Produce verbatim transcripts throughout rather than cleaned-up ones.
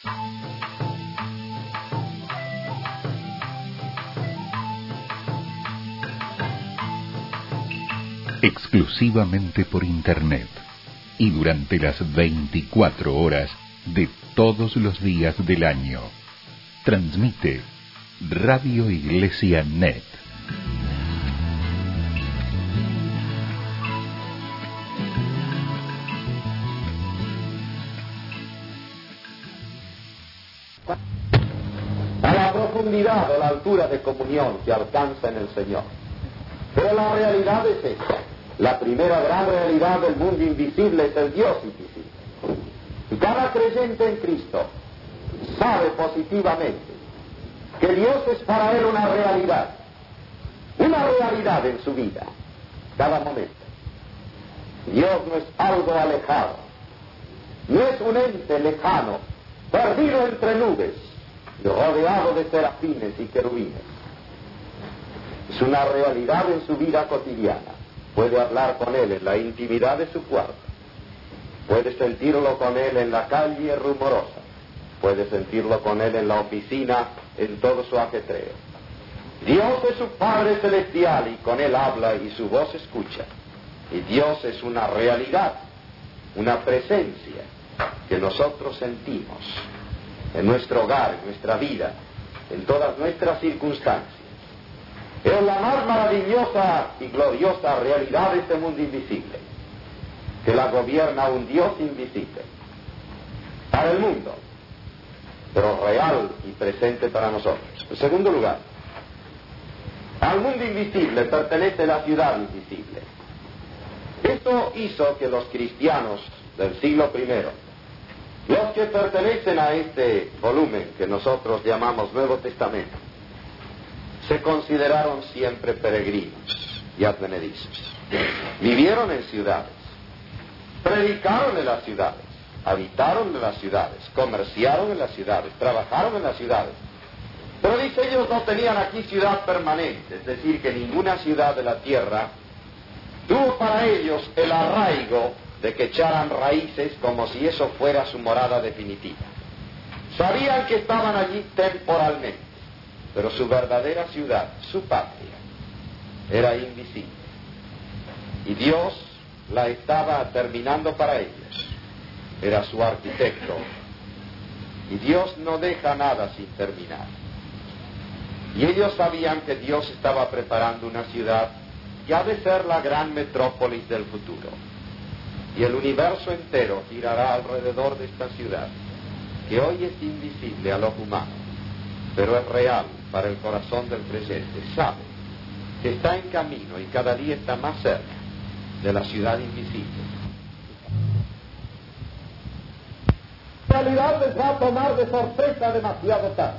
Exclusivamente por Internet y durante las veinticuatro horas de todos los días del año. Transmite Radio Iglesia Net. A la profundidad o la altura de comunión que alcanza en el Señor. Pero la realidad es esta. La primera gran realidad del mundo invisible es el Dios invisible. Y cada creyente en Cristo sabe positivamente que Dios es para él una realidad, una realidad en su vida, cada momento. Dios no es algo alejado, no es un ente lejano, perdido entre nubes y rodeado de serafines y querubines. Es una realidad en su vida cotidiana. Puede hablar con él en la intimidad de su cuarto. Puede sentirlo con él en la calle rumorosa. Puede sentirlo con él en la oficina, en todo su ajetreo. Dios es su Padre Celestial y con él habla y su voz escucha. Y Dios es una realidad, una presencia que nosotros sentimos en nuestro hogar, en nuestra vida, en todas nuestras circunstancias. Es la más maravillosa y gloriosa realidad de este mundo invisible, que la gobierna un Dios invisible para el mundo, pero real y presente para nosotros. En segundo lugar, al mundo invisible pertenece la ciudad invisible. Esto hizo que los cristianos del siglo primero, los que pertenecen a este volumen que nosotros llamamos Nuevo Testamento, se consideraron siempre peregrinos y advenedizos. Vivieron en ciudades, predicaron en las ciudades, habitaron en las ciudades, comerciaron en las ciudades, trabajaron en las ciudades. Pero dice, ellos no tenían aquí ciudad permanente, es decir, que ninguna ciudad de la tierra tuvo para ellos el arraigo de que echaran raíces como si eso fuera su morada definitiva. Sabían que estaban allí temporalmente, pero su verdadera ciudad, su patria, era invisible. Y Dios la estaba terminando para ellos. Era su arquitecto. Y Dios no deja nada sin terminar. Y ellos sabían que Dios estaba preparando una ciudad que ha de ser la gran metrópolis del futuro. Y el universo entero girará alrededor de esta ciudad, que hoy es invisible al ojo humano, pero es real para el corazón del creyente. Sabe que está en camino y cada día está más cerca de la ciudad invisible. La realidad les va a tomar de sorpresa demasiado tarde.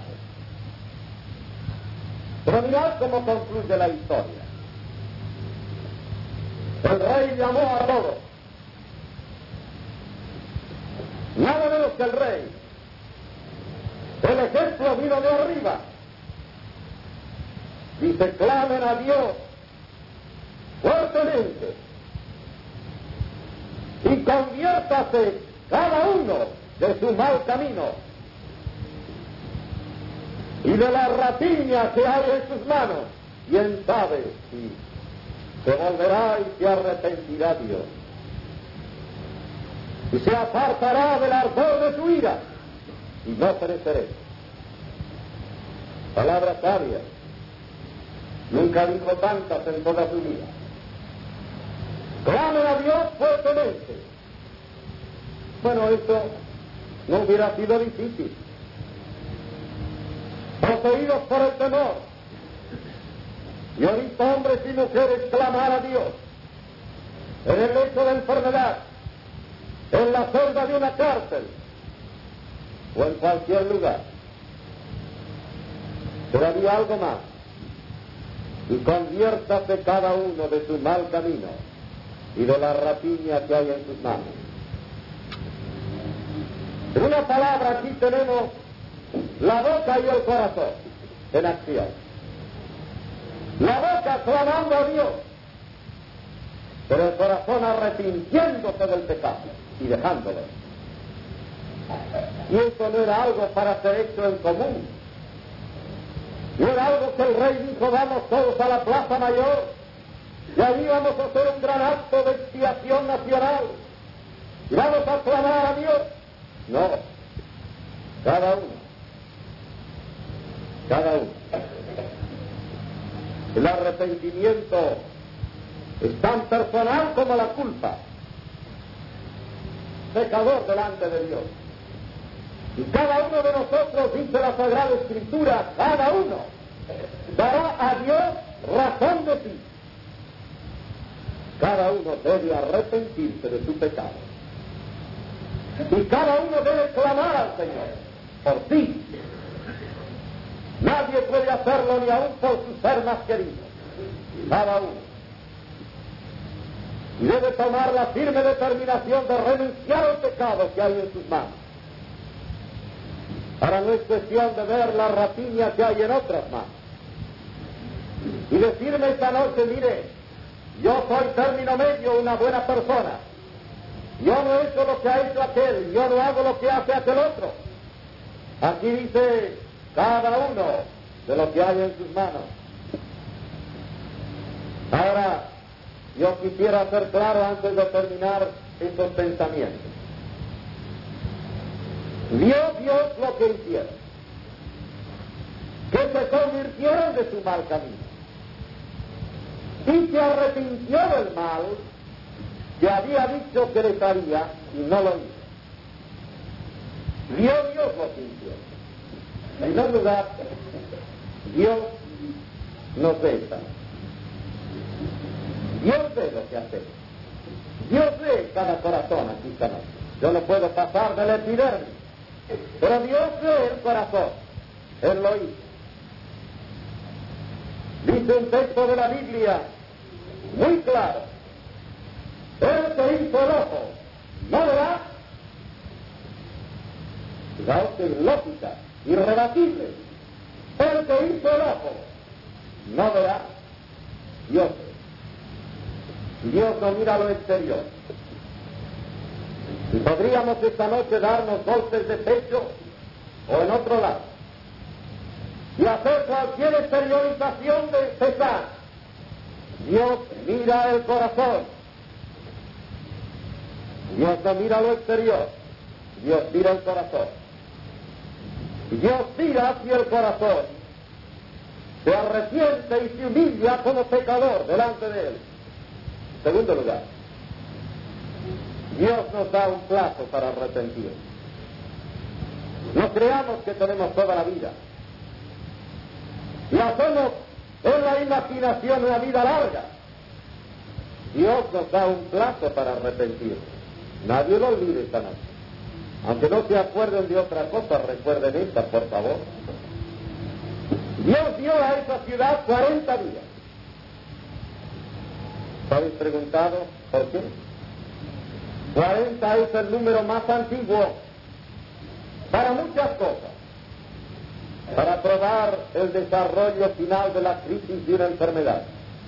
Pero mirad cómo concluye la historia. El rey llamó a todos, nada menos que el rey. El ejemplo vino de arriba. Dice, clamen a Dios fuertemente y conviértase cada uno de su mal camino y de la rapiña que hay en sus manos. Quién sabe si se volverá y se arrepentirá Dios y se apartará del ardor de su ira y no pereceré. Palabra sabia. Nunca dijo tantas en toda su vida. Clamen a Dios fuertemente. Bueno, esto no hubiera sido difícil. Poseídos por el temor. Y ahorita hombres y mujeres clamar a Dios en el lecho de enfermedad, en la celda de una cárcel o en cualquier lugar. Pero había algo más. Y conviértase cada uno de su mal camino y de la rapiña que hay en sus manos. En una palabra, aquí tenemos la boca y el corazón en acción. La boca clamando a Dios, pero el corazón arrepintiéndose del pecado y dejándolo. Y eso no era algo para ser hecho en común. No era algo que el rey dijo, vamos todos a la Plaza Mayor y allí vamos a hacer un gran acto de expiación nacional y vamos a clamar a Dios. No, cada uno, cada uno. El arrepentimiento es tan personal como la culpa. Pecador delante de Dios. Y cada uno de nosotros, dice la Sagrada Escritura, cada uno dará a Dios razón de sí. Cada uno debe arrepentirse de su pecado. Y cada uno debe clamar al Señor por sí. Nadie puede hacerlo ni aún por su ser más querido. Cada uno. Y debe tomar la firme determinación de renunciar al pecado que hay en sus manos. Ahora no es cuestión de ver la rapiña que hay en otras manos. Y decirme esta noche, mire, yo soy término medio, una buena persona. Yo no he hecho lo que ha hecho aquel, yo no hago lo que hace aquel otro. Aquí dice cada uno de lo que hay en sus manos. Ahora, yo quisiera hacer claro antes de terminar estos pensamientos. Vio Dios lo que hicieron, que se convirtieron de su mal camino y se arrepintió del mal que había dicho que les haría y no lo hizo. Vio Dios lo que hicieron. En primer lugar, Dios nos besa. Dios ve lo que hacemos. Dios ve cada corazón aquí esta noche. Yo no puedo pasar de la epidermis, pero Dios ve el corazón. Él lo hizo. Dice un texto de la Biblia muy claro: Él que hizo el ojo, ¿no verá? Fijaos que es lógica, irrebatible. Él que hizo el ojo, no verá. Dios ve. Dios no mira lo exterior. Y podríamos esta noche darnos golpes de pecho o en otro lado y hacer cualquier exteriorización de pesar. Dios mira el corazón. Dios no mira lo exterior. Dios mira el corazón. Y Dios mira hacia el corazón. Se arrepiente y se humilla como pecador delante de Él. Segundo lugar, Dios nos da un plazo para arrepentir. No creamos que tenemos toda la vida. Y hacemos en la imaginación una vida larga. Dios nos da un plazo para arrepentir. Nadie lo olvide esta noche. Aunque no se acuerden de otra cosa, recuerden esta, por favor. Dios dio a esa ciudad cuarenta días. ¿Habéis preguntado por qué? cuarenta es el número más antiguo para muchas cosas. Para probar el desarrollo final de la crisis de una enfermedad.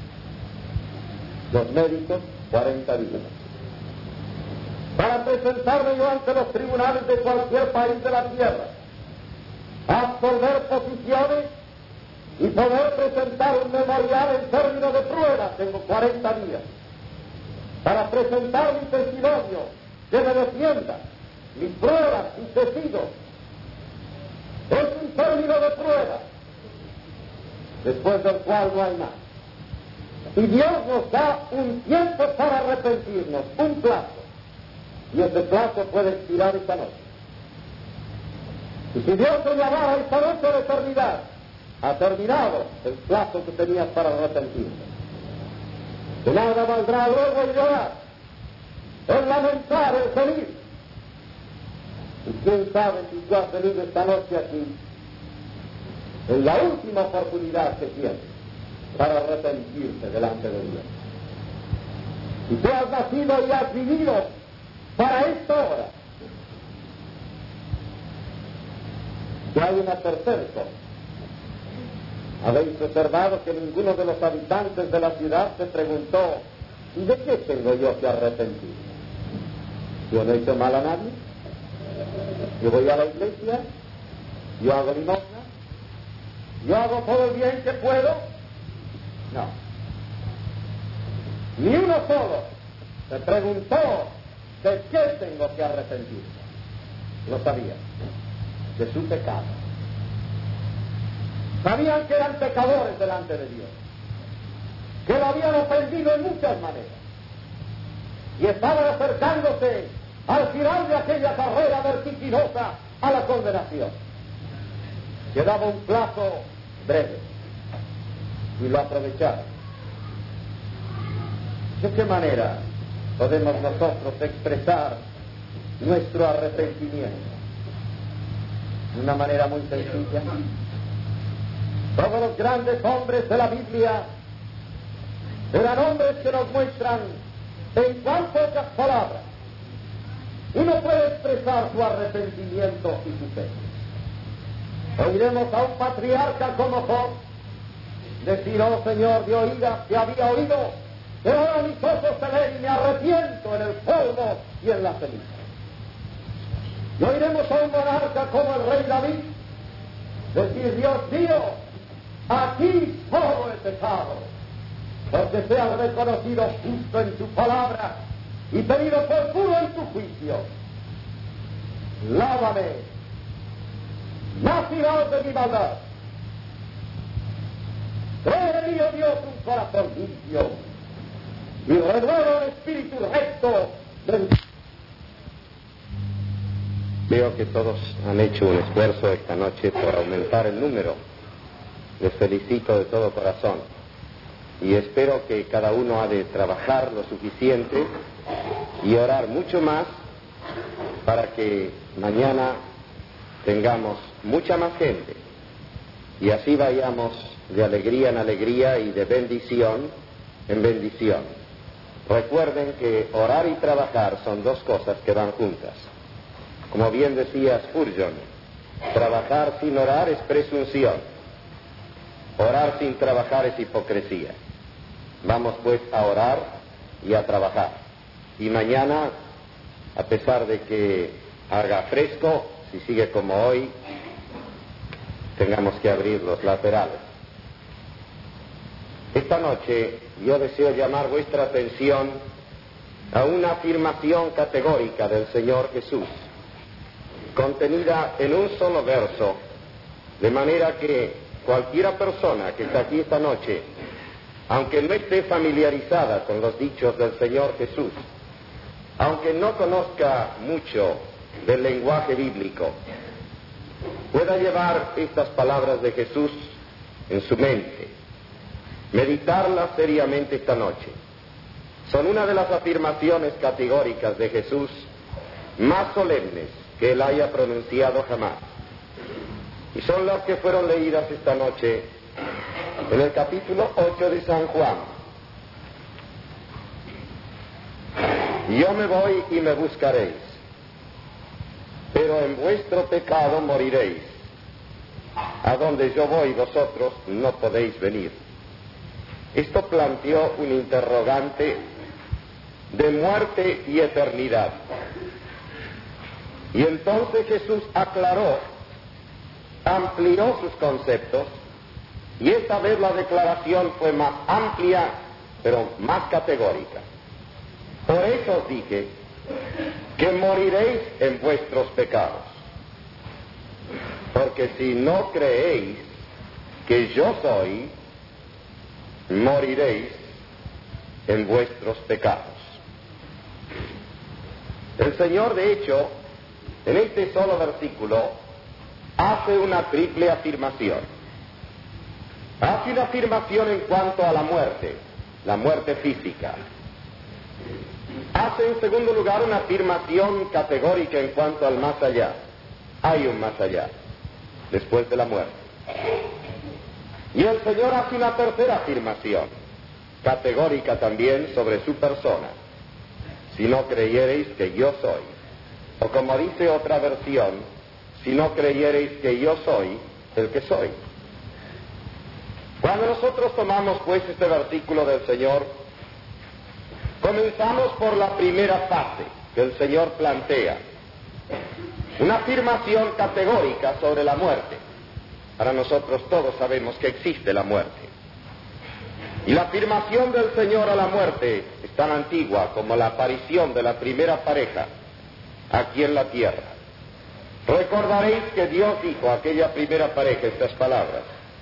Los médicos, cuarenta días. Para presentarme yo ante los tribunales de cualquier país de la tierra, absolver posiciones y poder presentar un memorial en términos de pruebas, tengo cuarenta días. Para presentar mi testimonio, que me defienda, mis pruebas, mis testigos, es un término de prueba, después del cual no hay más. Y Dios nos da un tiempo para arrepentirnos, un plazo, y ese plazo puede expirar esta noche. Y si Dios te llamara esta noche a la eternidad, ha terminado el plazo que tenías para arrepentirte. De nada valdrá luego el llorar, el lamentar, el gemir. Y quién sabe si tú has venido esta noche aquí, en la última oportunidad que tienes para arrepentirte delante de Dios. Y tú has nacido y has vivido para esta hora. Y hay una tercera cosa. Habéis observado que ninguno de los habitantes de la ciudad se preguntó: ¿y de qué tengo yo que arrepentir? ¿Yo no he hecho mal a nadie? Yo voy a la iglesia, yo hago limosna, yo hago todo el bien que puedo. No. Ni uno solo se preguntó de qué tengo que arrepentirme. Lo sabían, de su pecado. Sabían que eran pecadores delante de Dios, que lo habían ofendido en muchas maneras, y estaban acercándose al final de aquella carrera vertiginosa a la condenación. Quedaba un plazo breve, y lo aprovecharon. ¿De qué manera podemos nosotros expresar nuestro arrepentimiento? De una manera muy sencilla. Todos los grandes hombres de la Biblia eran hombres que nos muestran en cuán pocas palabras uno puede expresar su arrepentimiento y su fe. Oiremos a un patriarca como Job decir: oh Señor, de oídas que había oído, pero ahora mis ojos se ven y me arrepiento en el polvo y en la ceniza. Y oiremos a un monarca como el rey David decir: Dios mío, aquí solo he pecado, porque seas reconocido justo en tu palabra y tenido por puro en tu juicio. Lávame, más irás de mi maldad. Crea en mí, oh Dios, un corazón limpio y renueva un espíritu recto del... Veo que todos han hecho un esfuerzo esta noche por aumentar el número. Les felicito de todo corazón y espero que cada uno ha de trabajar lo suficiente y orar mucho más para que mañana tengamos mucha más gente y así vayamos de alegría en alegría y de bendición en bendición. Recuerden que orar y trabajar son dos cosas que van juntas. Como bien decía Spurgeon, trabajar sin orar es presunción, orar sin trabajar es hipocresía. Vamos pues a orar y a trabajar. Y mañana, a pesar de que haga fresco, si sigue como hoy, tengamos que abrir los laterales. Esta noche yo deseo llamar vuestra atención a una afirmación categórica del Señor Jesús, contenida en un solo verso, de manera que cualquiera persona que está aquí esta noche, aunque no esté familiarizada con los dichos del Señor Jesús, aunque no conozca mucho del lenguaje bíblico, pueda llevar estas palabras de Jesús en su mente, meditarlas seriamente esta noche. Son una de las afirmaciones categóricas de Jesús más solemnes que él haya pronunciado jamás. Y son las que fueron leídas esta noche en el capítulo ocho de San Juan. Yo me voy y me buscaréis, pero en vuestro pecado moriréis. A donde yo voy vosotros no podéis venir. Esto planteó un interrogante de muerte y eternidad. Y entonces Jesús aclaró, amplió sus conceptos, y esta vez la declaración fue más amplia, pero más categórica. Por eso os dije que moriréis en vuestros pecados, porque si no creéis que yo soy, moriréis en vuestros pecados. El Señor, de hecho, en este solo versículo, hace una triple afirmación. Hace una afirmación en cuanto a la muerte, la muerte física. Hace en segundo lugar una afirmación categórica en cuanto al más allá. Hay un más allá, después de la muerte. Y el Señor hace una tercera afirmación, categórica también sobre su persona. Si no creyereis que yo soy, o como dice otra versión, si no creyereis que yo soy el que soy. Cuando nosotros tomamos pues este versículo del Señor, comenzamos por la primera fase que el Señor plantea. una afirmación categórica sobre la muerte. Para nosotros todos sabemos que existe la muerte. Y la afirmación del Señor a la muerte es tan antigua como la aparición de la primera pareja aquí en la tierra. Recordaréis que Dios dijo a aquella primera pareja estas palabras: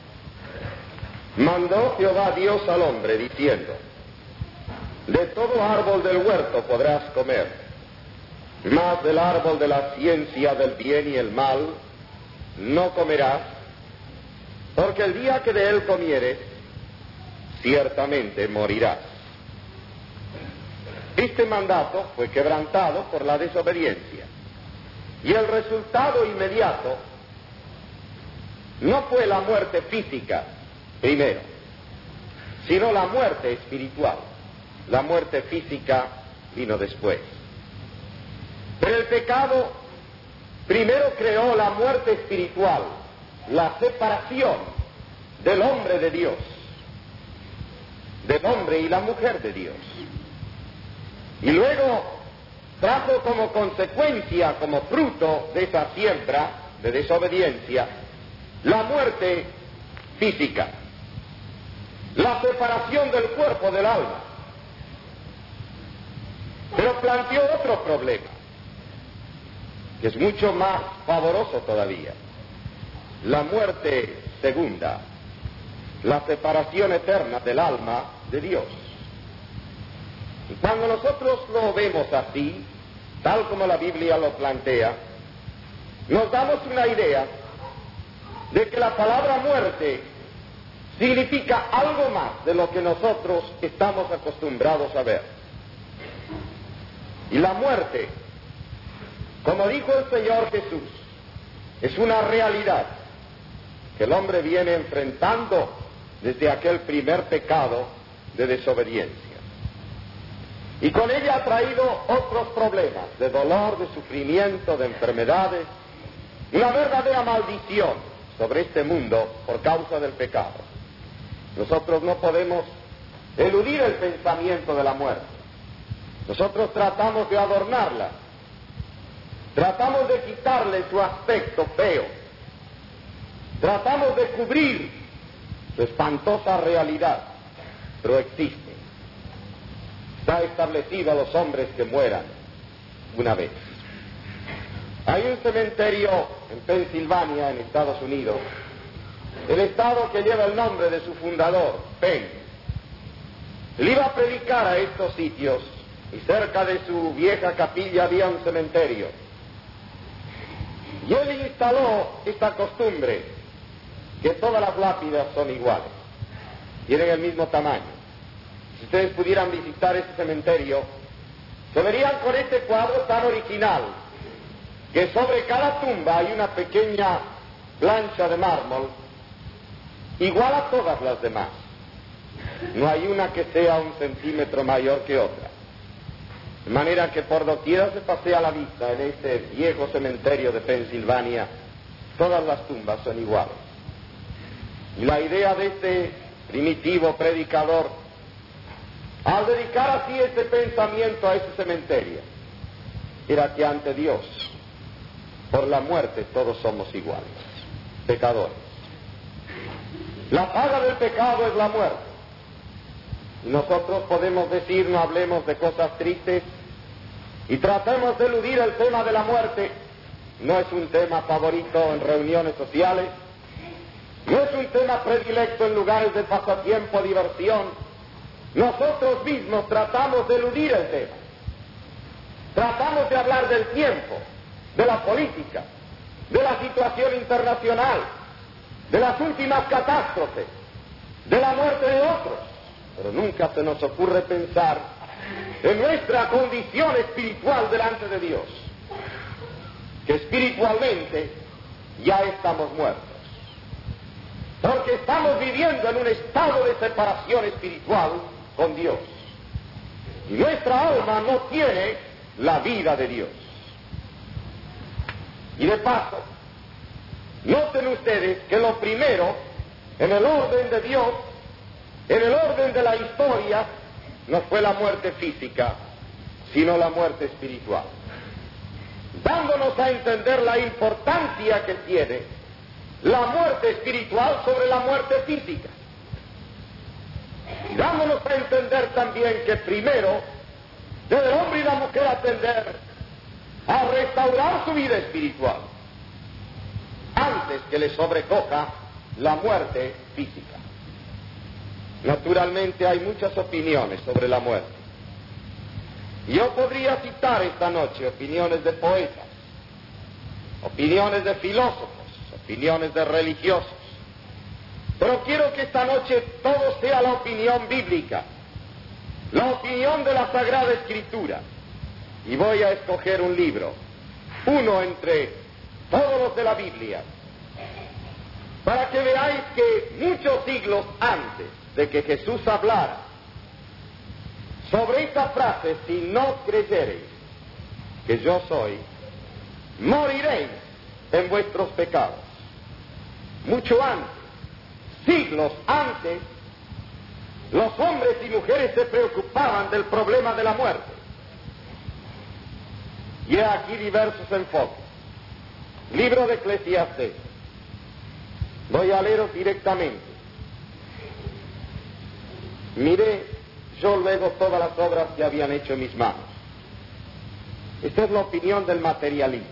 mandó Jehová Dios al hombre diciendo, de todo árbol del huerto podrás comer, mas del árbol de la ciencia del bien y el mal no comerás, porque el día que de él comieres, ciertamente morirás. Este mandato fue quebrantado por la desobediencia, y el resultado inmediato no fue la muerte física primero, sino la muerte espiritual. La muerte física vino después. Pero el pecado primero creó la muerte espiritual, la separación del hombre de Dios, del hombre y la mujer de Dios. Y luego trajo como consecuencia, como fruto de esa siembra de desobediencia, la muerte física, la separación del cuerpo del alma. Pero planteó otro problema, que es mucho más pavoroso todavía: la muerte segunda, la separación eterna del alma de Dios. Y cuando nosotros lo vemos así, tal como la Biblia lo plantea, nos damos una idea de que la palabra muerte significa algo más de lo que nosotros estamos acostumbrados a ver. Y la muerte, como dijo el Señor Jesús, es una realidad que el hombre viene enfrentando desde aquel primer pecado de desobediencia. Y con ella ha traído otros problemas de dolor, de sufrimiento, de enfermedades, una verdadera maldición sobre este mundo por causa del pecado. Nosotros no podemos eludir el pensamiento de la muerte. Nosotros tratamos de adornarla, tratamos de quitarle su aspecto feo, tratamos de cubrir su espantosa realidad, pero existe. Está establecido a los hombres que mueran una vez. Hay un cementerio en Pensilvania, en Estados Unidos, el estado que lleva el nombre de su fundador, Penn. Él iba a predicar a estos sitios y cerca de su vieja capilla había un cementerio. Y él instaló esta costumbre, que todas las lápidas son iguales, tienen el mismo tamaño. Si ustedes pudieran visitar este cementerio, se verían con este cuadro tan original, que sobre cada tumba hay una pequeña plancha de mármol, igual a todas las demás. No hay una que sea un centímetro mayor que otra. De manera que por doquiera se pasea la vista en este viejo cementerio de Pensilvania, todas las tumbas son iguales. Y la idea de este primitivo predicador, al dedicar así este pensamiento a ese cementerio, era que ante Dios, por la muerte todos somos iguales, pecadores. La paga del pecado es la muerte. Y nosotros podemos decir, no hablemos de cosas tristes y tratemos de eludir el tema de la muerte. No es un tema favorito en reuniones sociales, no es un tema predilecto en lugares de pasatiempo, diversión. Nosotros mismos tratamos de eludir el tema. Tratamos de hablar del tiempo, de la política, de la situación internacional, de las últimas catástrofes, de la muerte de otros. Pero nunca se nos ocurre pensar en nuestra condición espiritual delante de Dios, que espiritualmente ya estamos muertos, porque estamos viviendo en un estado de separación espiritual con Dios, y nuestra alma no tiene la vida de Dios. Y de paso, noten ustedes que lo primero en el orden de Dios, en el orden de la historia, no fue la muerte física, sino la muerte espiritual. dándonos a entender la importancia que tiene la muerte espiritual sobre la muerte física. Y dándonos a entender también que primero debe el hombre y la mujer atender a restaurar su vida espiritual antes que le sobrecoja la muerte física. Naturalmente hay muchas opiniones sobre la muerte. Yo podría citar esta noche opiniones de poetas, opiniones de filósofos, opiniones de religiosos, pero quiero que esta noche todo sea la opinión bíblica, la opinión de la Sagrada Escritura, y voy a escoger un libro, uno entre todos los de la Biblia, para que veáis que muchos siglos antes de que Jesús hablara sobre esta frase, si no creyereis que yo soy, moriréis en vuestros pecados. Mucho antes, siglos antes, los hombres y mujeres se preocupaban del problema de la muerte. Y he aquí diversos enfoques. Libro de Eclesiastés. Voy a leeros directamente. Miré yo luego todas las obras que habían hecho en mis manos. Esta es la opinión del materialismo.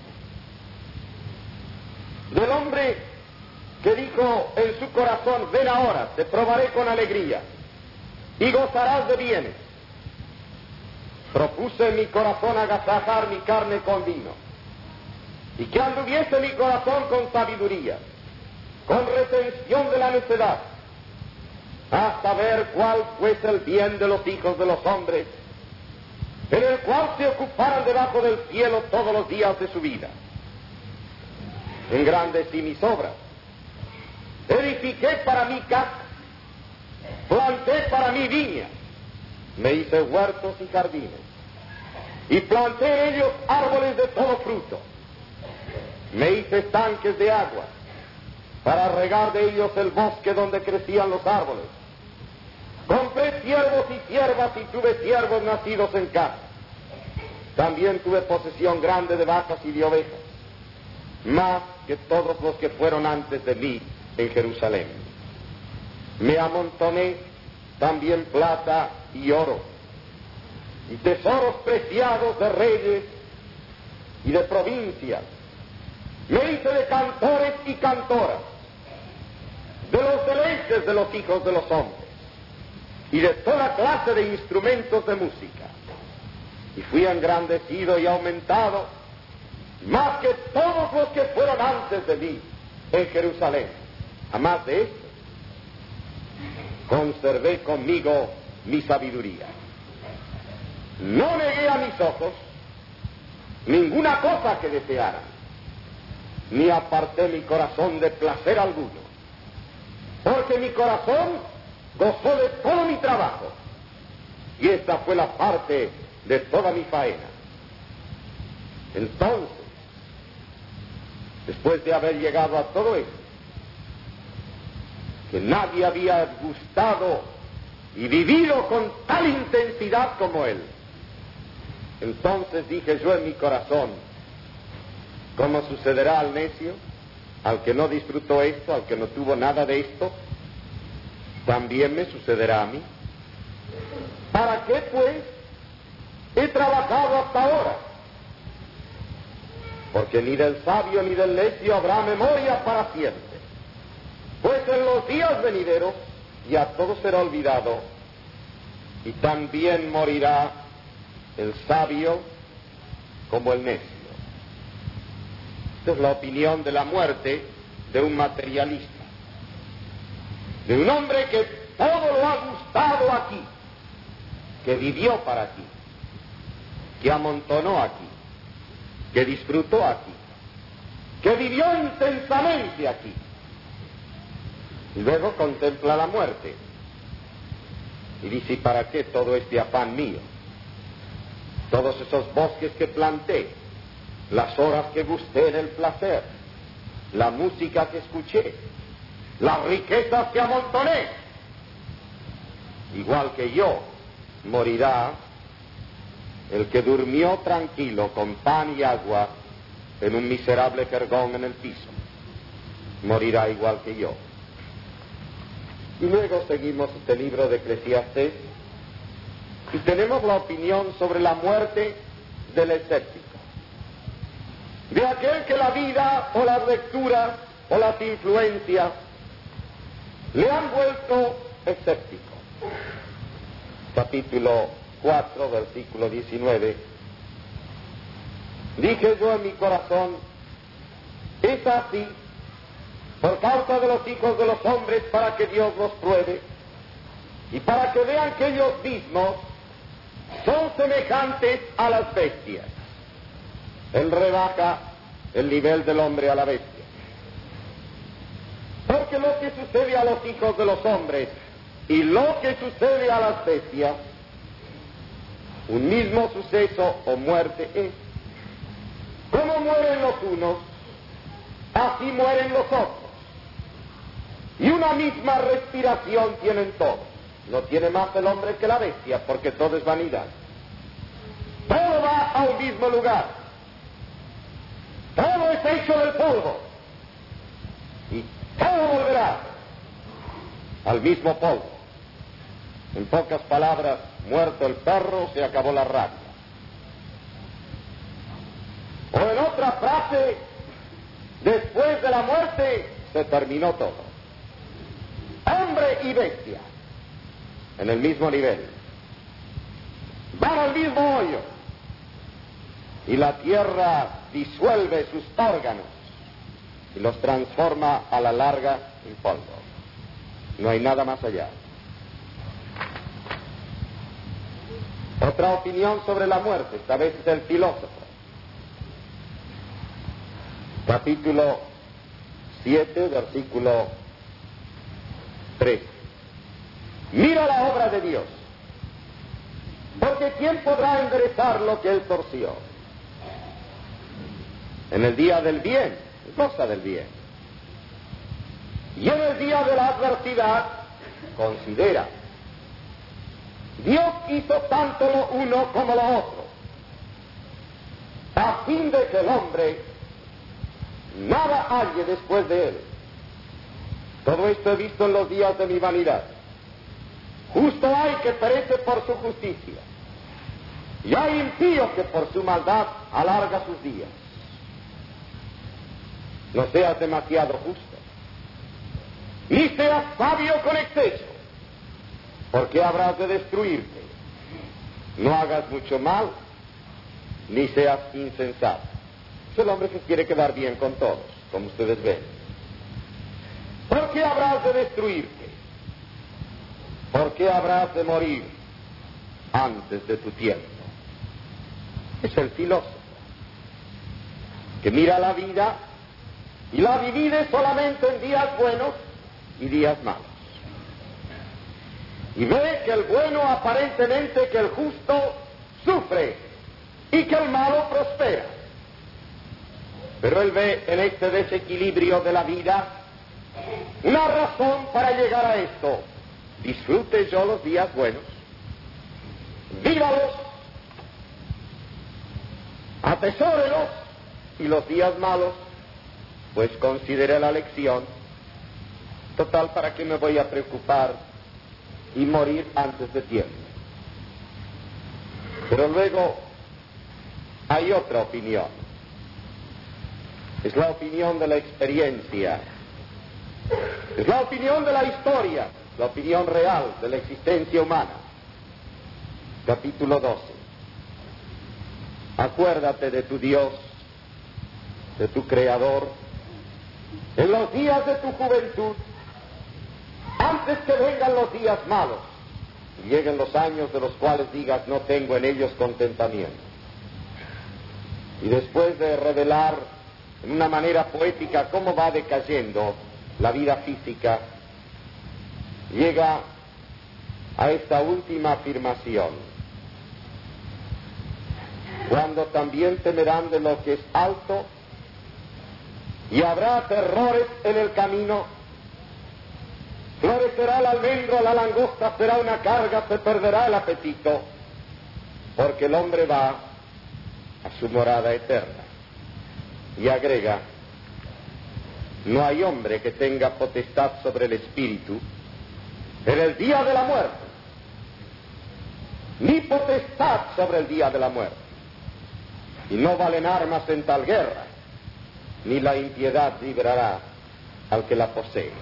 Del hombre que dijo en su corazón, ven ahora, te probaré con alegría y gozarás de bienes. Propuse en mi corazón agasajar mi carne con vino, y que anduviese mi corazón con sabiduría, con retención de la necedad, hasta ver cuál fuese el bien de los hijos de los hombres, en el cual se ocuparan debajo del cielo todos los días de su vida. Engrandecí mis obras, edifiqué para mí casa, planté para mí viñas, me hice huertos y jardines, y planté en ellos árboles de todo fruto, me hice estanques de agua, para regar de ellos el bosque donde crecían los árboles. Compré siervos y siervas y tuve siervos nacidos en casa. También tuve posesión grande de vacas y de ovejas, más que todos los que fueron antes de mí en Jerusalén. Me amontoné también plata y oro, y tesoros preciados de reyes y de provincias. Me hice de cantores y cantoras, de los deleites de los hijos de los hombres, y de toda clase de instrumentos de música. Y fui engrandecido y aumentado, más que todos los que fueron antes de mí en Jerusalén. A más de esto, conservé conmigo mi sabiduría. No negué a mis ojos ninguna cosa que desearan, ni aparté mi corazón de placer alguno, porque mi corazón gozó de todo mi trabajo, y esta fue la parte de toda mi faena. Entonces, después de haber llegado a todo esto, que nadie había gustado y vivido con tal intensidad como él, entonces dije yo en mi corazón, ¿cómo sucederá al necio, al que no disfrutó esto, al que no tuvo nada de esto? También me sucederá a mí. ¿Para qué, pues, he trabajado hasta ahora? Porque ni del sabio ni del necio habrá memoria para siempre. Pues en los días venideros ya todo será olvidado, y también morirá el sabio como el necio. Esta es la opinión de la muerte de un materialista, de un hombre que todo lo ha gustado aquí, que vivió para aquí, que amontonó aquí, que disfrutó aquí, que vivió intensamente aquí, y luego contempla la muerte y dice, ¿para qué todo este afán mío? Todos esos bosques que planté, las horas que gusté en el placer, la música que escuché, las riquezas que amontoné. Igual que yo, morirá el que durmió tranquilo con pan y agua en un miserable jergón en el piso. Morirá igual que yo. Y luego seguimos este libro de Eclesiastés y tenemos la opinión sobre la muerte del escéptico, de aquel que la vida o las lecturas o las influencias le han vuelto escéptico. Capítulo cuatro, versículo diecinueve. Dije yo en mi corazón, es así, por causa de los hijos de los hombres, para que Dios los pruebe y para que vean que ellos mismos son semejantes a las bestias. Él rebaja el nivel del hombre a la bestia. Porque lo que sucede a los hijos de los hombres y lo que sucede a las bestias, un mismo suceso o muerte es. Como mueren los unos, así mueren los otros. Y una misma respiración tienen todos. No tiene más el hombre que la bestia, porque todo es vanidad. Todo va a un mismo lugar. Todo es hecho del polvo. Y todo volverá al mismo polvo. En pocas palabras, muerto el perro, se acabó la rabia. O en otra frase, después de la muerte, se terminó todo. Hombre y bestia, en el mismo nivel. Van al mismo hoyo. Y la tierra disuelve sus órganos y los transforma a la larga en polvo. No hay nada más allá. Otra opinión sobre la muerte, esta vez es el filósofo. Capítulo siete, versículo tres. Mira la obra de Dios, porque ¿quién podrá enderezar lo que Él torció? En el día del bien, goza del bien. Y en el día de la adversidad, considera. Dios hizo tanto lo uno como lo otro, a fin de que el hombre nada halle después de él. Todo esto he visto en los días de mi vanidad. Justo hay que perece por su justicia, y hay impío que por su maldad alarga sus días. No seas demasiado justo, ni seas sabio con exceso, porque habrás de destruirte. No hagas mucho mal, ni seas insensato. Es el hombre que quiere quedar bien con todos, como ustedes ven. ¿Por qué habrás de destruirte? ¿Por qué habrás de morir antes de tu tiempo? Es el filósofo que mira la vida y la divide solamente en días buenos y días malos. Y ve que el bueno aparentemente, que el justo sufre y que el malo prospera. Pero él ve en este desequilibrio de la vida una razón para llegar a esto. Disfrute yo los días buenos, vívalos, atesórelos, y los días malos, pues considere la lección. Total, ¿para qué me voy a preocupar y morir antes de tiempo? Pero luego hay otra opinión. Es la opinión de la experiencia. Es la opinión de la historia, la opinión real de la existencia humana. Capítulo doce. Acuérdate de tu Dios, de tu Creador, en los días de tu juventud, antes que vengan los días malos y lleguen los años de los cuales digas no tengo en ellos contentamiento. Y después de revelar en una manera poética cómo va decayendo la vida física, llega a esta última afirmación: cuando también temerán de lo que es alto y habrá terrores en el camino, florecerá el almendro, la langosta será una carga, se perderá el apetito, porque el hombre va a su morada eterna. Y agrega, no hay hombre que tenga potestad sobre el espíritu en el día de la muerte, ni potestad sobre el día de la muerte. Y no valen armas en tal guerra, ni la impiedad librará al que la posee.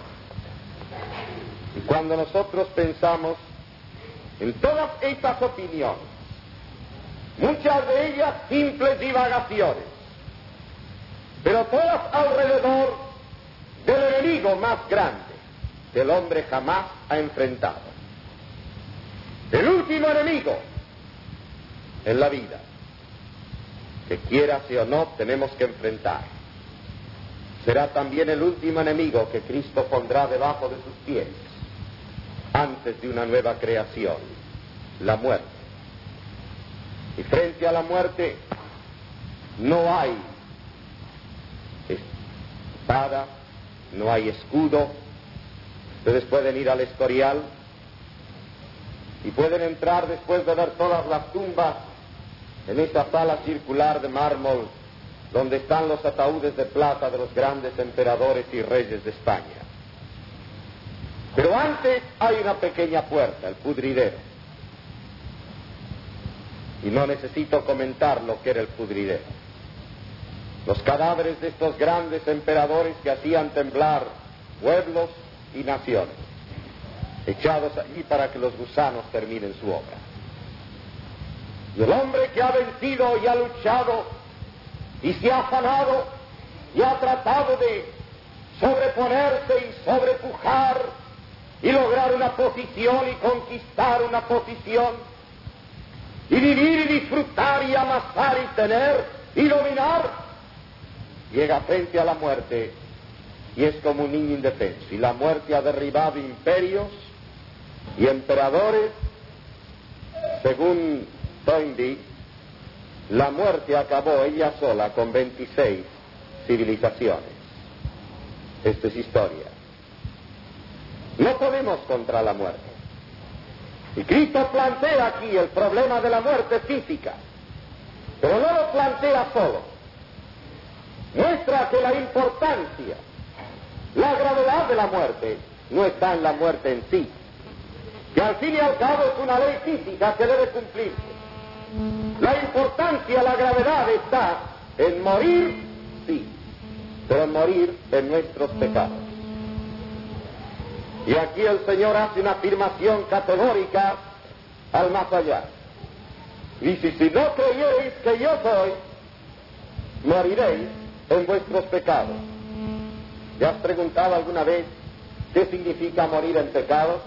Y cuando nosotros pensamos en todas estas opiniones, muchas de ellas simples divagaciones, pero todas alrededor del enemigo más grande que el hombre jamás ha enfrentado, el último enemigo en la vida, que quiera sí o no tenemos que enfrentar, será también el último enemigo que Cristo pondrá debajo de sus pies antes de una nueva creación, la muerte. Y frente a la muerte no hay espada, no hay escudo. Ustedes pueden ir al Escorial y pueden entrar después de ver todas las tumbas en esta sala circular de mármol donde están los ataúdes de plata de los grandes emperadores y reyes de España. Pero antes hay una pequeña puerta, el pudridero. Y no necesito comentar lo que era el pudridero. Los cadáveres de estos grandes emperadores que hacían temblar pueblos y naciones, echados allí para que los gusanos terminen su obra. Y el hombre que ha vencido y ha luchado y se ha afanado y ha tratado de sobreponerse y sobrepujar y lograr una posición y conquistar una posición y vivir y disfrutar y amasar y tener y dominar, llega frente a la muerte y es como un niño indefenso. Y la muerte ha derribado imperios y emperadores. Según Toynbee, la muerte acabó ella sola con veintiséis civilizaciones. Esto es historia. No podemos contra la muerte. Y Cristo plantea aquí el problema de la muerte física, pero no lo plantea solo. Muestra que la importancia, la gravedad de la muerte no está en la muerte en sí, que al fin y al cabo es una ley física que debe cumplirse. La importancia, la gravedad está en morir, sí, pero en morir en nuestros pecados. Y aquí el Señor hace una afirmación categórica al más allá. Dice, si no creyereis que yo soy, moriréis en vuestros pecados. ¿te has preguntado alguna vez qué significa morir en pecados?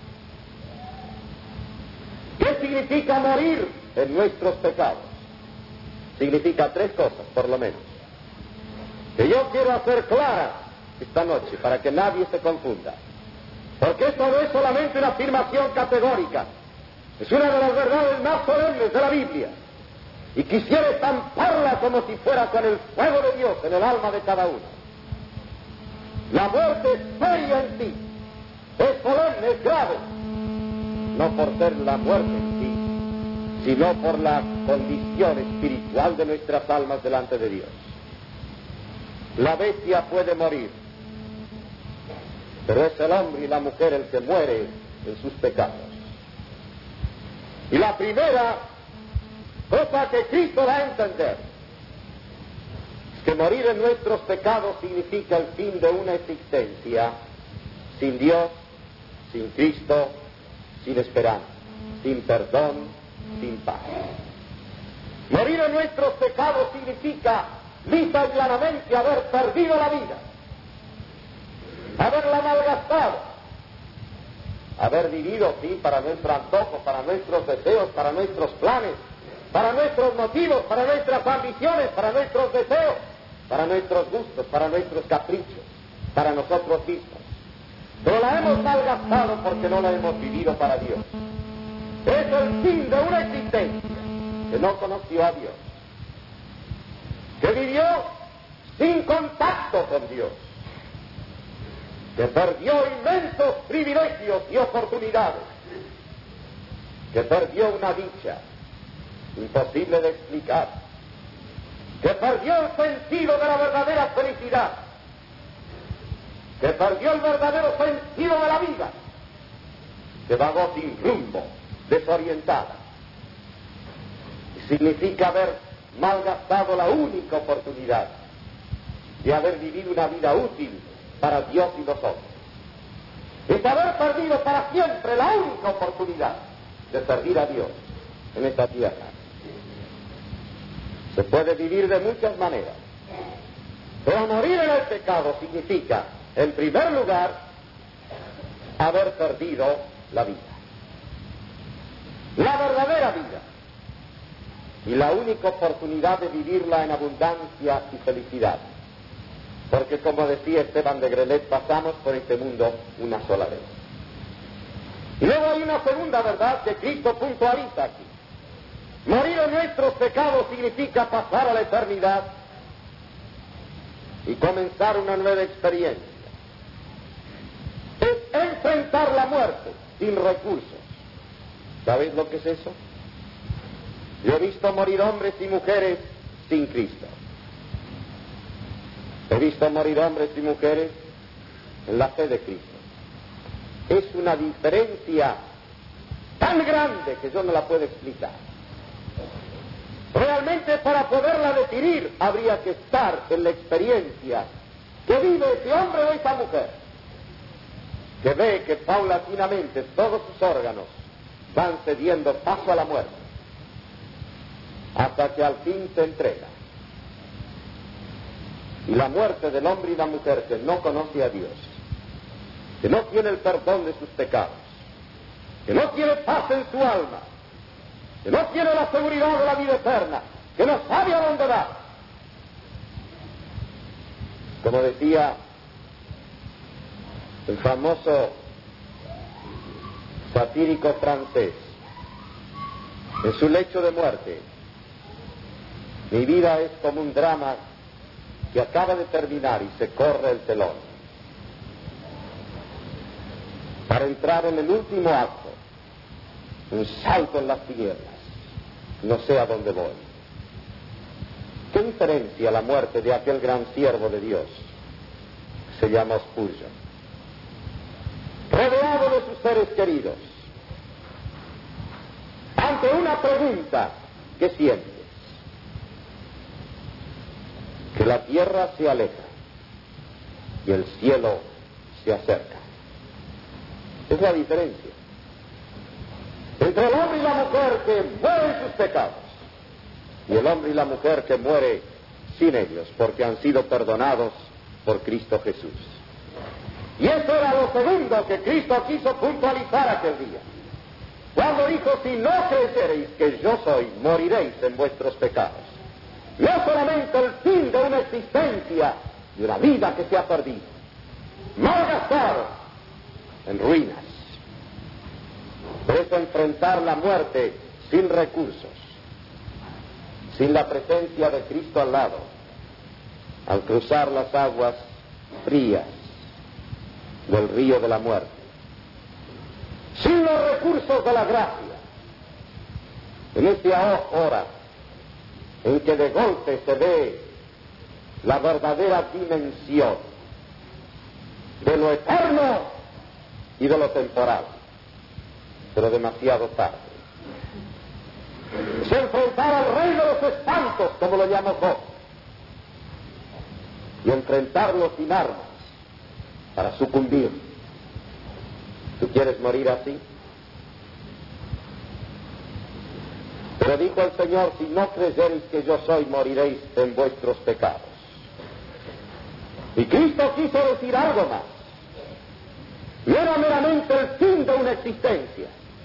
¿Qué significa morir en nuestros pecados? Significa tres cosas, por lo menos, que yo quiero hacer claras esta noche para que nadie se confunda. Porque esto no es solamente una afirmación categórica, es una de las verdades más solemnes de la Biblia. Y quisiera estamparla como si fuera con el fuego de Dios en el alma de cada uno. La muerte es seria en sí, es solemne, es grave, no por ser la muerte en sí, sino por la condición espiritual de nuestras almas delante de Dios. La bestia puede morir, pero es el hombre y la mujer el que muere en sus pecados. Y la primera cosa que Cristo da a entender es que morir en nuestros pecados significa el fin de una existencia sin Dios, sin Cristo, sin esperanza, sin perdón, sin paz. Morir en nuestros pecados significa lisa y llanamente haber perdido la vida, haberla malgastado, haber vivido, sí, para nuestro antojo, para nuestros deseos, para nuestros planes, para nuestros motivos, para nuestras ambiciones, para nuestros deseos, para nuestros gustos, para nuestros caprichos, para nosotros mismos. Pero la hemos malgastado porque no la hemos vivido para Dios. Es el fin de una existencia que no conoció a Dios, que vivió sin contacto con Dios, que perdió inmensos privilegios y oportunidades, que perdió una dicha imposible de explicar, que perdió el sentido de la verdadera felicidad, que perdió el verdadero sentido de la vida, que vagó sin rumbo, desorientada. Significa haber malgastado la única oportunidad de haber vivido una vida útil para Dios y los hombres. Es haber perdido para siempre la única oportunidad de servir a Dios en esta tierra. Se puede vivir de muchas maneras, pero morir en el pecado significa, en primer lugar, haber perdido la vida. La verdadera vida. Y la única oportunidad de vivirla en abundancia y felicidad. Porque, como decía Esteban de Grelet, pasamos por este mundo una sola vez. Y luego hay una segunda verdad que Cristo puntualiza aquí. Morir en nuestros pecados significa pasar a la eternidad y comenzar una nueva experiencia. Es enfrentar la muerte sin recursos. ¿Sabéis lo que es eso? Yo he visto morir hombres y mujeres sin Cristo. He visto morir hombres y mujeres en la fe de Cristo. Es una diferencia tan grande que yo no la puedo explicar. Realmente, para poderla definir, habría que estar en la experiencia que vive ese hombre o esa mujer, que ve que paulatinamente todos sus órganos van cediendo paso a la muerte, hasta que al fin se entrega. Y la muerte del hombre y la mujer que no conoce a Dios, que no tiene el perdón de sus pecados, que no tiene paz en su alma, que no tiene la seguridad de la vida eterna, que no sabe a dónde va. Como decía el famoso satírico francés, en su lecho de muerte: mi vida es como un drama que acaba de terminar y se corre el telón para entrar en el último acto, un salto en las tinieblas, no sé a dónde voy. ¿Qué diferencia la muerte de aquel gran siervo de Dios que se llama Spurgeon, rodeado de sus seres queridos, ante una pregunta: ¿qué sientes? Que la tierra se aleja y el cielo se acerca. Es la diferencia entre el hombre y la mujer que muere en sus pecados y el hombre y la mujer que muere sin ellos, porque han sido perdonados por Cristo Jesús. Y eso era lo segundo que Cristo quiso puntualizar aquel día, cuando dijo: si no creyereis que yo soy, moriréis en vuestros pecados. No solamente el fin de una existencia, de una vida que se ha perdido, malgastado en ruinas. Por eso enfrentar la muerte sin recursos, sin la presencia de Cristo al lado, al cruzar las aguas frías del río de la muerte, sin los recursos de la gracia, en esta hora en que de golpe se ve la verdadera dimensión de lo eterno y de lo temporal, pero demasiado tarde. Se enfrentar al rey de los espantos, como lo llamó Job, y enfrentarlo sin armas para sucumbir. ¿Tú quieres morir así? Pero dijo el Señor: si no creyereis que yo soy, moriréis en vuestros pecados. Y Cristo quiso decir algo más. No era meramente el fin de una existencia,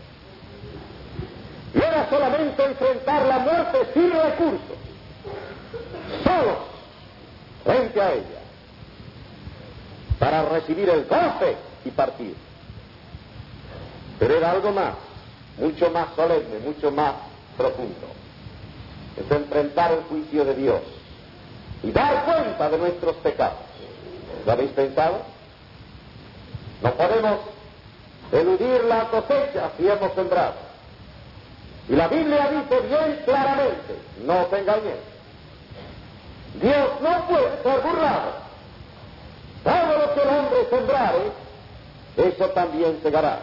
no era solamente enfrentar la muerte sin recursos, solos frente a ella, para recibir el goce y partir. Pero era algo más, mucho más solemne, mucho más profundo. Es enfrentar el juicio de Dios y dar cuenta de nuestros pecados. ¿Lo habéis pensado? No podemos eludir la cosecha si hemos sembrado. Y la Biblia dice bien claramente: no os engañéis. Dios no puede ser burlado. Todo lo que el hombre sembrare, eso también segará.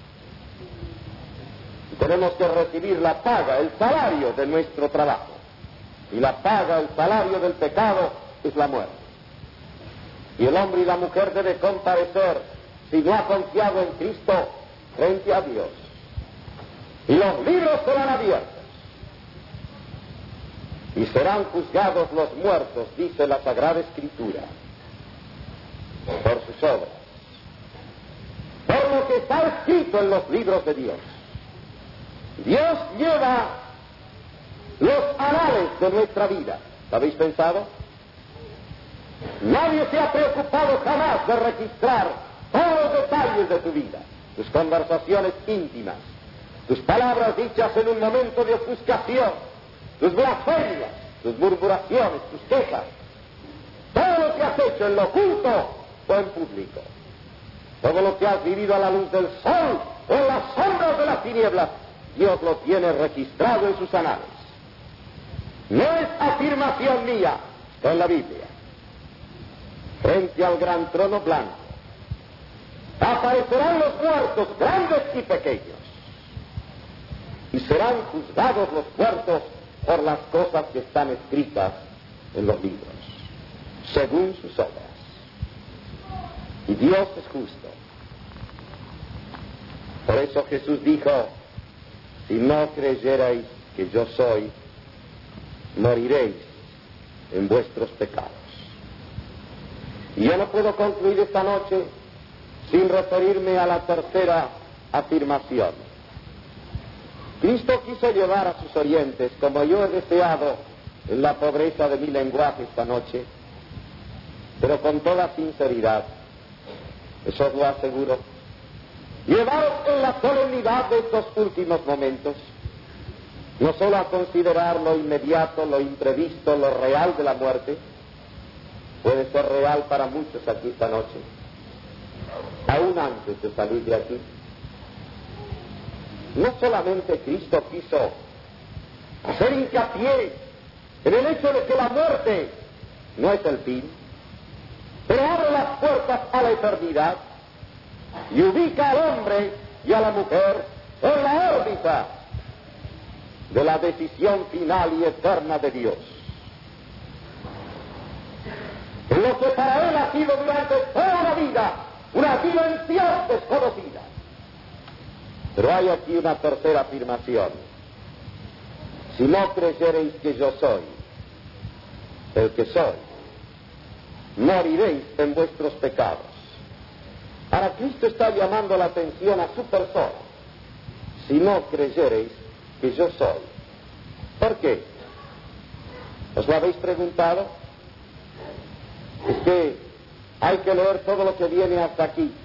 Y tenemos que recibir la paga, el salario de nuestro trabajo. Y la paga, el salario del pecado es la muerte. Y el hombre y la mujer deben comparecer, si no ha confiado en Cristo, frente a Dios. Y los libros serán abiertos. Y serán juzgados los muertos, dice la Sagrada Escritura, por sus obras, por lo que está escrito en los libros de Dios. Dios lleva los anales de nuestra vida. ¿Lo habéis pensado? Nadie se ha preocupado jamás de registrar todos los detalles de tu vida, tus conversaciones íntimas, tus palabras dichas en un momento de ofuscación, tus blasfemias, tus murmuraciones, tus quejas, todo lo que has hecho en lo oculto o en público, todo lo que has vivido a la luz del sol o en las sombras de las tinieblas, Dios lo tiene registrado en sus anales. No es afirmación mía, en la Biblia. Frente al gran trono blanco aparecerán los muertos, grandes y pequeños, y serán juzgados los muertos por las cosas que están escritas en los libros, según sus obras. Y Dios es justo. Por eso Jesús dijo, si no creyerais que yo soy, moriréis en vuestros pecados. Y yo no puedo concluir esta noche sin referirme a la tercera afirmación. Cristo quiso llevar a sus oyentes, como yo he deseado en la pobreza de mi lenguaje esta noche, pero con toda sinceridad, eso os lo aseguro, llevaros en la solemnidad de estos últimos momentos, no solo a considerar lo inmediato, lo imprevisto, lo real de la muerte, puede ser real para muchos aquí esta noche, aún antes de salir de aquí. No solamente Cristo quiso hacer hincapié en el hecho de que la muerte no es el fin, pero abre las puertas a la eternidad y ubica al hombre y a la mujer en la órbita de la decisión final y eterna de Dios. En lo que para él ha sido durante toda la vida una dimensión desconocida. Pero hay aquí una tercera afirmación. Si no creyereis que yo soy el que soy, moriréis en vuestros pecados. Ahora Cristo está llamando la atención a su persona. Si no creyereis que yo soy. ¿Por qué? ¿Os lo habéis preguntado? Es que hay que leer todo lo que viene hasta aquí.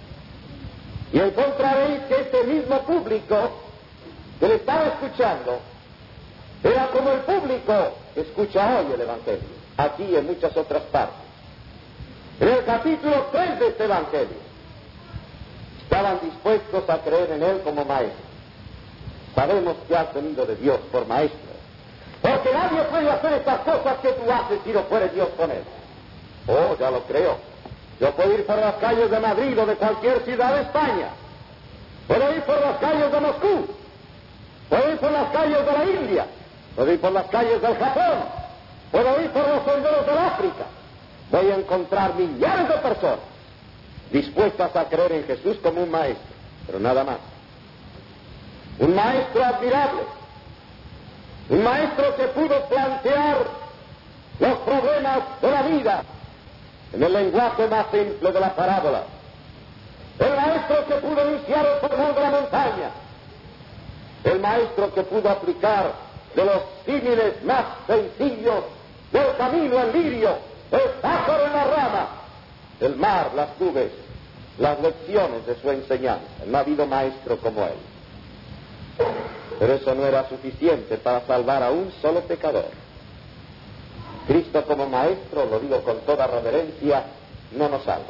Y encontraréis que este mismo público que le estaba escuchando era como el público que escucha hoy el Evangelio, aquí y en muchas otras partes. En el capítulo tres de este Evangelio, estaban dispuestos a creer en él como maestro. Sabemos que has venido de Dios por maestro, porque nadie puede hacer estas cosas que tú haces si no fuere Dios con él. Oh, ya lo creo. Yo puedo ir por las calles de Madrid o de cualquier ciudad de España. Puedo ir por las calles de Moscú. Puedo ir por las calles de la India. Puedo ir por las calles del Japón. Puedo ir por los senderos del África. Voy a encontrar millares de personas dispuestas a creer en Jesús como un maestro, pero nada más. Un maestro admirable. Un maestro que pudo plantear los problemas de la vida en el lenguaje más simple de la parábola. El maestro que pudo anunciar el sermón de la montaña. El maestro que pudo aplicar de los símiles más sencillos del camino al lirio, el pájaro en la rama, el mar, las nubes, las lecciones de su enseñanza. No ha habido maestro como él. Pero eso no era suficiente para salvar a un solo pecador. Cristo como maestro, lo digo con toda reverencia, no nos salva.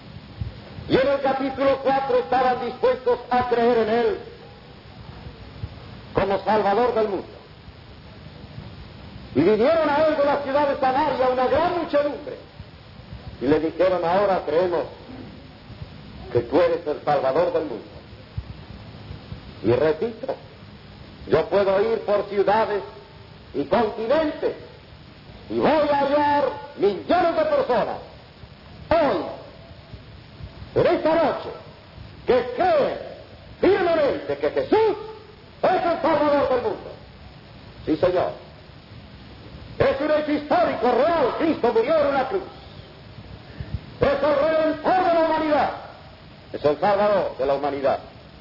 Y en el capítulo cuatro estaban dispuestos a creer en él como Salvador del mundo. Y vinieron a él de la ciudad de Samaria una gran muchedumbre. Y le dijeron, ahora creemos que tú eres el Salvador del mundo. Y repito, yo puedo ir por ciudades y continentes y voy a hallar millones de personas hoy, en esta noche, que creen firmemente que Jesús es el Salvador del mundo. Sí, Señor. Es un hecho histórico, real. Cristo murió en una cruz. Es el Redentor de la humanidad. Es el Salvador de la humanidad.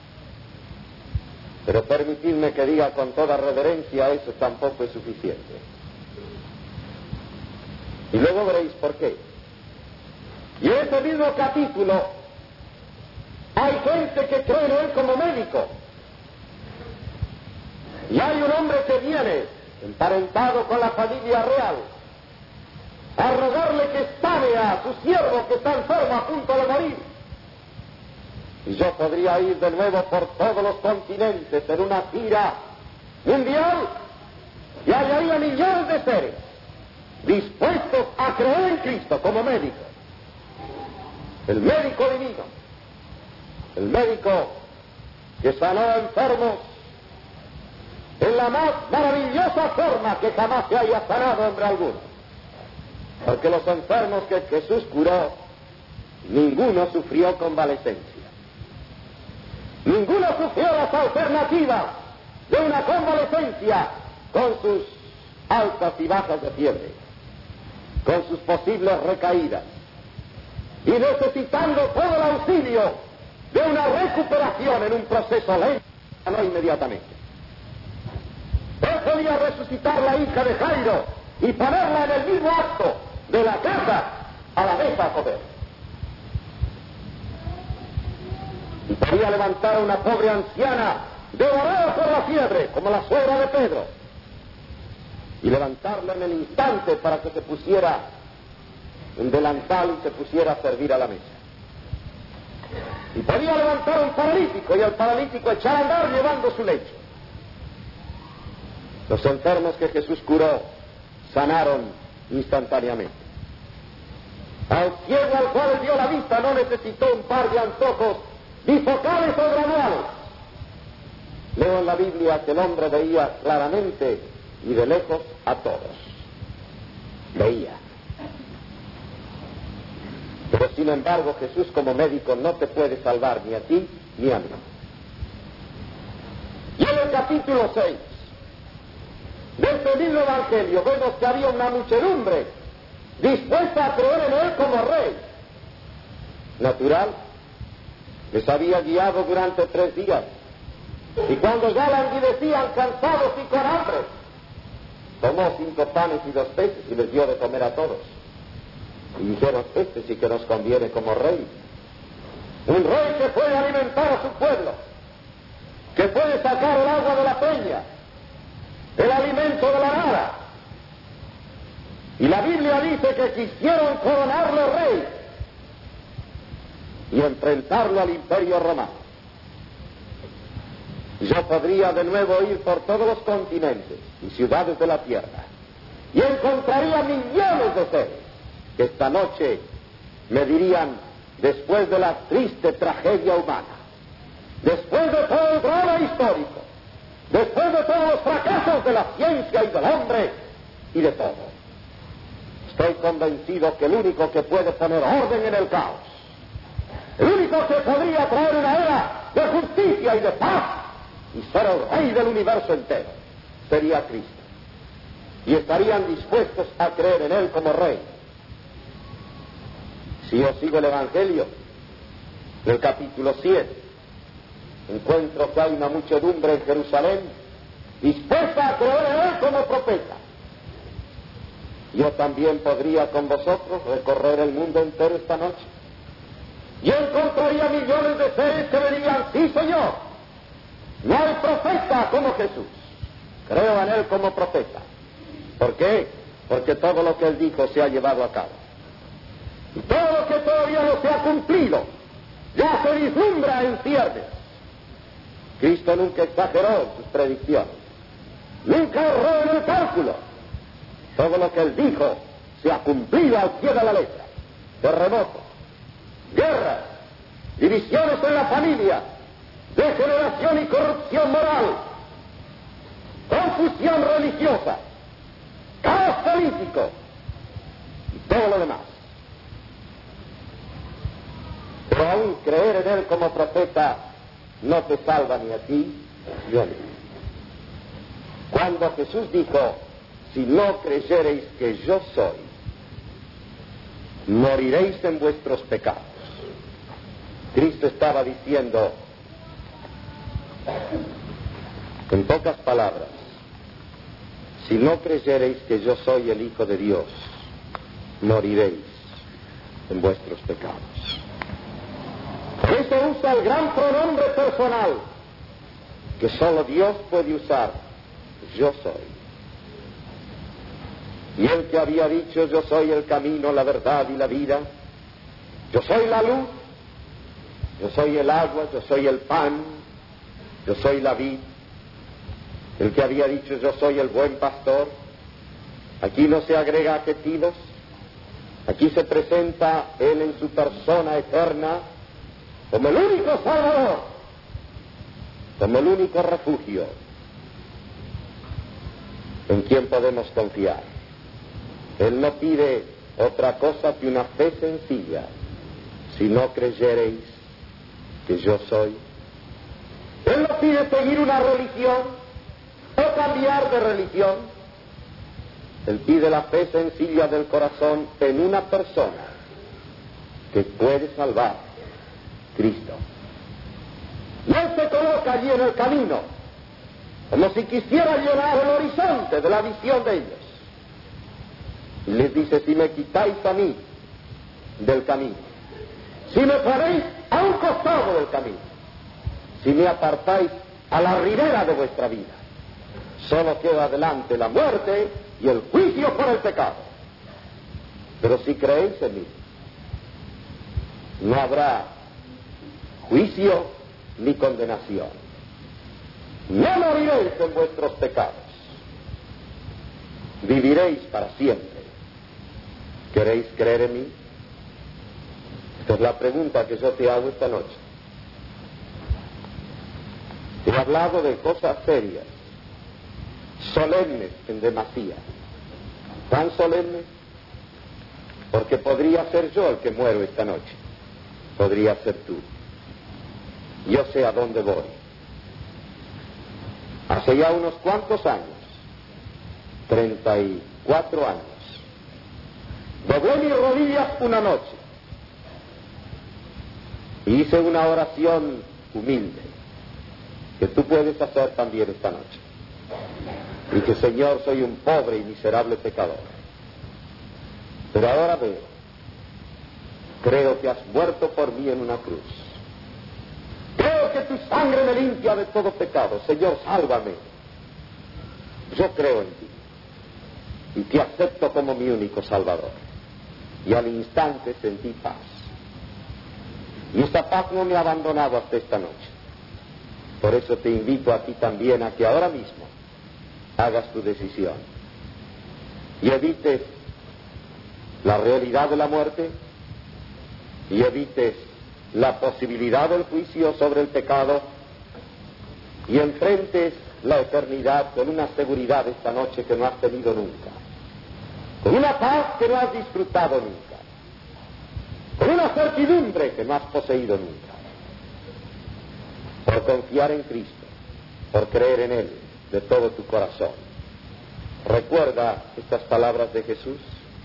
Pero permitidme que diga con toda reverencia, eso tampoco es suficiente. Y luego veréis por qué. Y en este mismo capítulo hay gente que cree en él como médico. Y hay un hombre que viene, emparentado con la familia real, a rogarle que sane a su siervo que está enfermo a punto de morir. Y yo podría ir de nuevo por todos los continentes en una gira mundial y hallaría millones de seres dispuestos a creer en Cristo como médico. El médico divino, el médico que sanó a enfermos en la más maravillosa forma que jamás se haya sanado hombre alguno. Porque los enfermos que Jesús curó, ninguno sufrió convalecencia. Ninguno sufrió las alternativas de una convalecencia con sus altas y bajas de fiebre, con sus posibles recaídas, y necesitando todo el auxilio de una recuperación en un proceso lento, no inmediatamente. Él podía resucitar la hija de Jairo y ponerla en el mismo acto de la casa a la mesa a comer. Y podía levantar a una pobre anciana devorada por la fiebre, como la suegra de Pedro, y levantarla en el instante para que se pusiera un delantal y se pusiera a servir a la mesa. Y podía levantar a un paralítico y al paralítico echar a andar llevando su lecho. Los enfermos que Jesús curó sanaron instantáneamente. Al ciego al cual dio la vista no necesitó un par de antojos bifocales o graduales. Leo en la Biblia que el hombre veía claramente y de lejos a todos. Veía. Pero sin embargo Jesús como médico no te puede salvar ni a ti ni a mí. Y en el capítulo seis de este mismo evangelio vemos que había una muchedumbre dispuesta a creer en él como rey. Natural, les había guiado durante tres días, y cuando ya languidecían cansados y con hambre, tomó cinco panes y dos peces y les dio de comer a todos. Y dijeron, este sí que nos conviene como rey. Un rey que puede alimentar a su pueblo, que puede sacar el agua de la peña, el alimento de la nada. Y la Biblia dice que quisieron coronarle rey y enfrentarlo al imperio romano. Yo podría de nuevo ir por todos los continentes y ciudades de la tierra y encontraría millones de seres que esta noche me dirían, después de la triste tragedia humana, después de todo el drama histórico, después de todos los fracasos de la ciencia y del hombre y de todo, estoy convencido que el único que puede poner orden en el caos, el único que podría traer una era de justicia y de paz y ser el rey del universo entero, sería Cristo. Y estarían dispuestos a creer en él como rey. Si yo sigo el Evangelio, en el capítulo siete, encuentro que hay una muchedumbre en Jerusalén dispuesta a creer en él como profeta. Yo también podría con vosotros recorrer el mundo entero esta noche. Y encontraría millones de seres que me digan, sí, Señor, no hay profeta como Jesús. Creo en él como profeta. ¿Por qué? Porque todo lo que él dijo se ha llevado a cabo. Y todo lo que todavía no se ha cumplido ya se vislumbra en ciernes. Cristo nunca exageró en sus predicciones. Nunca erró en el cálculo. Todo lo que él dijo se ha cumplido al pie de la letra. Terremotos, guerras, divisiones en la familia, degeneración y corrupción moral, confusión religiosa, caos político y todo lo demás. Pero aún creer en él como profeta no te salva ni a ti ni a mí. Cuando Jesús dijo, si no creyereis que yo soy, moriréis en vuestros pecados, Cristo estaba diciendo, en pocas palabras, si no creyereis que yo soy el Hijo de Dios, moriréis en vuestros pecados. Cristo usa el gran pronombre personal que solo Dios puede usar, yo soy. Y el que había dicho, yo soy el camino, la verdad y la vida, yo soy la luz, yo soy el agua, yo soy el pan, yo soy la vid. El que había dicho, yo soy el buen pastor, aquí no se agrega adjetivos, aquí se presenta él en su persona eterna como el único Salvador, como el único refugio en quien podemos confiar. Él no pide otra cosa que una fe sencilla, si no creyereis que yo soy. Él no pide seguir una religión o cambiar de religión. Él pide la fe sencilla del corazón en una persona que puede salvar, Cristo. Y él se coloca allí en el camino, como si quisiera llenar el horizonte de la visión de ellos. Y les dice, si me quitáis a mí del camino, si me ponéis a un costado del camino, si me apartáis a la ribera de vuestra vida, solo queda adelante la muerte y el juicio por el pecado. Pero si creéis en mí, no habrá juicio ni condenación. No moriréis en vuestros pecados, viviréis para siempre. ¿Queréis creer en mí? Esta es la pregunta que yo te hago esta noche. Te he hablado de cosas serias, solemnes en demasía, tan solemnes porque podría ser yo el que muero esta noche, podría ser tú. Yo sé a dónde voy. Hace ya unos cuantos años, treinta y cuatro años, doblé mis rodillas una noche y hice una oración humilde que tú puedes hacer también esta noche. Y que, Señor, soy un pobre y miserable pecador, pero ahora veo, creo que has muerto por mí en una cruz, creo que tu sangre me limpia de todo pecado. Señor, sálvame. Yo creo en ti y te acepto como mi único Salvador. Y al instante sentí paz, y esta paz no me ha abandonado hasta esta noche. Por eso te invito a ti también a que ahora mismo hagas tu decisión y evites la realidad de la muerte y evites la posibilidad del juicio sobre el pecado y enfrentes la eternidad con una seguridad esta noche que no has tenido nunca, con una paz que no has disfrutado nunca, con una certidumbre que no has poseído nunca, por confiar en Cristo, por creer en Él de todo tu corazón. Recuerda estas palabras de Jesús: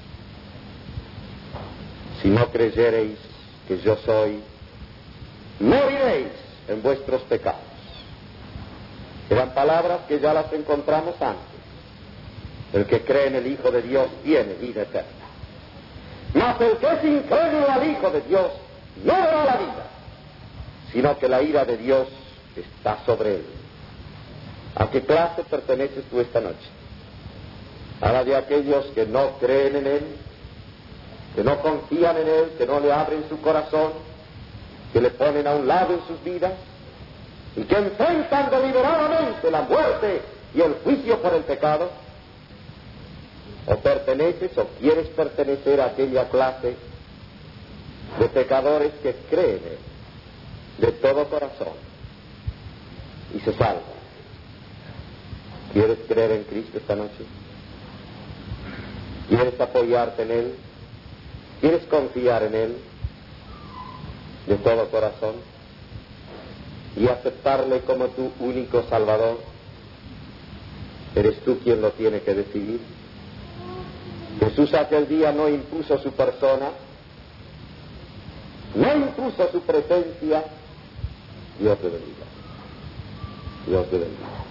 si no creyereis que yo soy, moriréis en vuestros pecados. Eran palabras que ya las encontramos antes. El que cree en el Hijo de Dios tiene vida eterna. Mas el que es incrédulo al Hijo de Dios no verá la vida, sino que la ira de Dios está sobre él. ¿A qué clase perteneces tú esta noche? ¿A la de aquellos que no creen en Él, que no confían en Él, que no le abren su corazón, que le ponen a un lado en sus vidas y que enfrentan deliberadamente la muerte y el juicio por el pecado? o perteneces o quieres pertenecer a aquella clase de pecadores que creen de todo corazón y se salvan. ¿Quieres creer en Cristo esta noche? ¿Quieres apoyarte en Él? ¿Quieres confiar en Él de todo corazón y aceptarle como tu único Salvador? Eres tú quien lo tiene que decidir. Jesús aquel día no impuso su persona, no impuso su presencia. Dios te bendiga. Dios te bendiga.